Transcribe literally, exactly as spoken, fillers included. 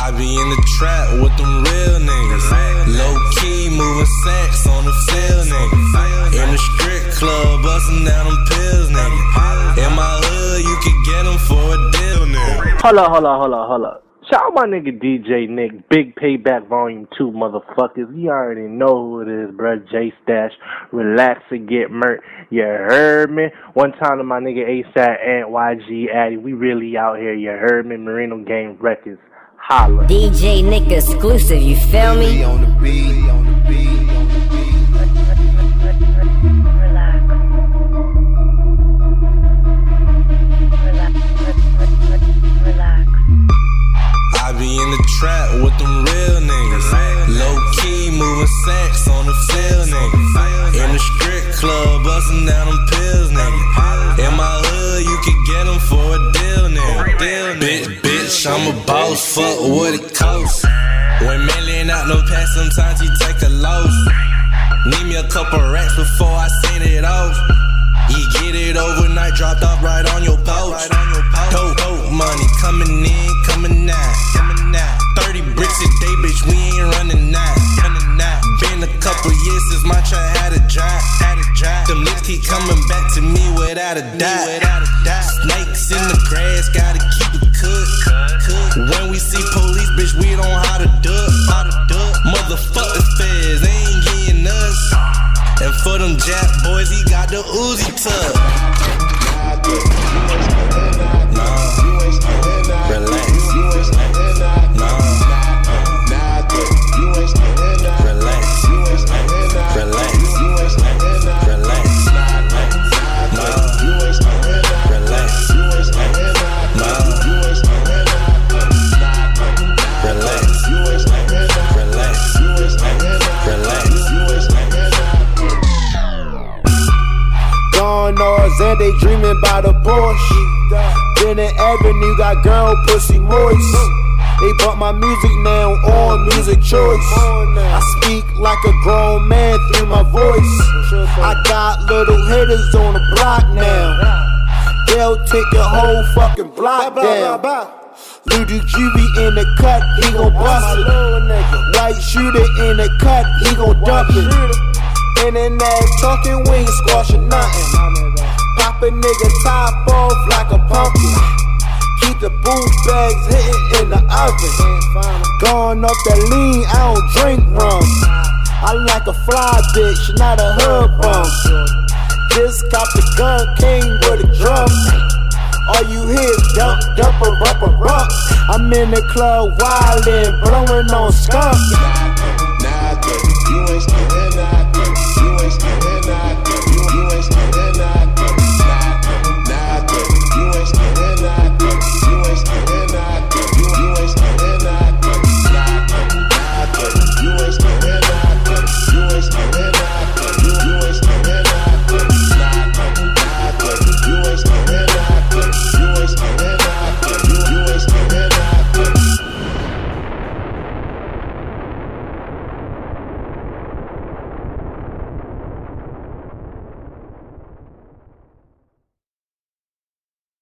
I be in the trap with them real niggas. Low key moving sacks on the field, nigga. In the strip club bustin' down them pills, nigga. In my hood you can get them for a deal, nigga. Hold up, hold up, hold up, hold up. Shout out my nigga D J Nick, Big Payback Volume two, motherfuckers. You already know who it is, bruh. J Stash, relax and get murked. You heard me? One time to my nigga ASAP and Y G Addy. We really out here, you heard me? Marino Game Records. Holla. D J Nick exclusive, you feel me? On the beat, on the beat, on the beat. Relax. Relax. Relax. I be in the trap with them real niggas. Low key moving sacks on the field, nigga. In the strip club bustin' down them pills, nigga. In my hood you can get them for a deal, nigga. Deal, nigga. Bitch, bitch, I'm a boss, fuck what it costs. When mailing out no pass, sometimes you take a loss. Need me a couple racks before I send it off. You get it overnight, dropped off right on your post. Dope, dope money coming in, coming out. thirty bricks a day, bitch, we ain't running out. Been a couple years since my trap had a drop. Them lips keep coming back to me without a doubt. Snakes in the grass, gotta keep it cooked. When we see police, bitch, we don't how to duck. Motherfucker feds, they ain't getting us. And for them Jack boys, he got the Uzi tuck. Nah, relax. Nah, relax. Relax. Relax. Nah, relax. Nah, relax. Relax. Relax. Gone North and they dreaming about a Porsche. Bennett Avenue got girl pussy moist. They bought my music now on Music Choice. I speak like a grown man through my voice. I got little hitters on the block now. They'll take a whole fucking block down. Little Juvie in the cut, he gon' bust it. White shooter in the cut, he gon' dump it. Internet talking, we ain't squashing nothing. Pop a nigga top off like a pumpkin. Keep the boot bags hitting in the oven. Going up that lean, I don't drink rum. I like a fly bitch, not a hood bum. Just cop the gun, came with a drum. All you hear is dump, dump, a rump, a rump. I'm in the club wildin', blowing on skunk. You ain't scared, you ain't scared.